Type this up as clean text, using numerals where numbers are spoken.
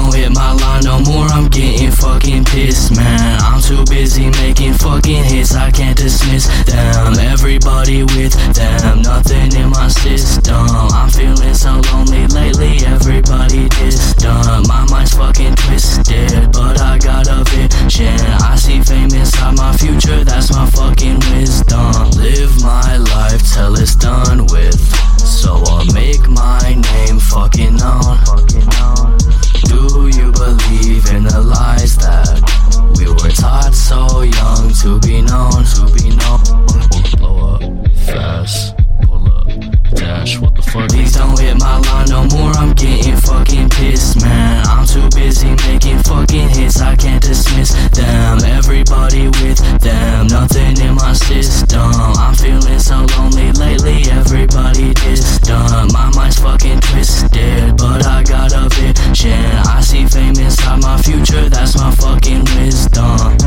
don't hit my line no more, I'm getting fucking pissed, man. I'm too busy making fucking hits, I can't dismiss them. Everybody with them, nothing in my system. I'm feeling so lonely lately, everybody distant. My mind's fucking twisted, but I got a vision. I see fame inside my future, that's my fucking wisdom. Live my life till it's done with, so I'll make my name fucking known. Do you believe in the lies that we were taught so young to be known? Blow up fast, pull up, dash, what the fuck? Please don't hit my line no more, I'm getting fucking pissed, man. I'm too busy making fucking hits, I can't dismiss them. Everybody with them, nothing in my system. I'm feeling so lonely lately, everybody distant. My mind's fucking twisted, but I got a vision. I see fame inside my future, that's my fucking wisdom.